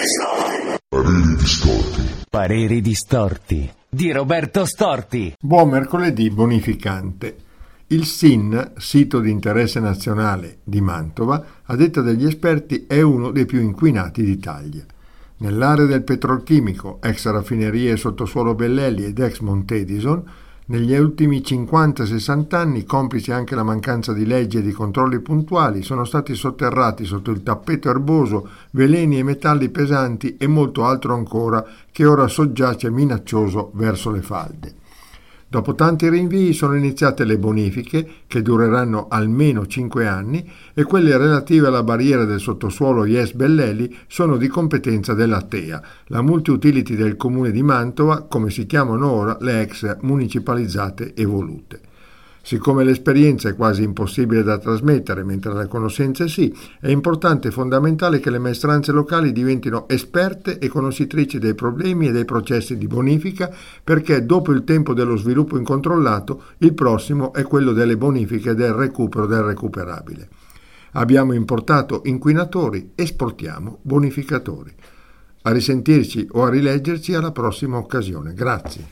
Pareri distorti. Pareri distorti di Roberto Storti. Buon mercoledì bonificante. Il SIN, sito di interesse nazionale di Mantova, a detta degli esperti è uno dei più inquinati d'Italia. Nell'area del petrolchimico, ex raffinerie sottosuolo Bellelli ed ex Monte Edison, negli ultimi 50-60 anni, complice anche la mancanza di leggi e di controlli puntuali, sono stati sotterrati sotto il tappeto erboso veleni e metalli pesanti e molto altro ancora che ora soggiace minaccioso verso le falde. Dopo tanti rinvii sono iniziate le bonifiche, che dureranno almeno 5 anni, e quelle relative alla barriera del sottosuolo IES Bellelli sono di competenza della TEA, la multi-utility del comune di Mantova, come si chiamano ora le ex municipalizzate evolute. Siccome l'esperienza è quasi impossibile da trasmettere, mentre le conoscenze sì, è importante e fondamentale che le maestranze locali diventino esperte e conoscitrici dei problemi e dei processi di bonifica, perché dopo il tempo dello sviluppo incontrollato, il prossimo è quello delle bonifiche e del recupero del recuperabile. Abbiamo importato inquinatori, esportiamo bonificatori. A risentirci o a rileggerci alla prossima occasione. Grazie.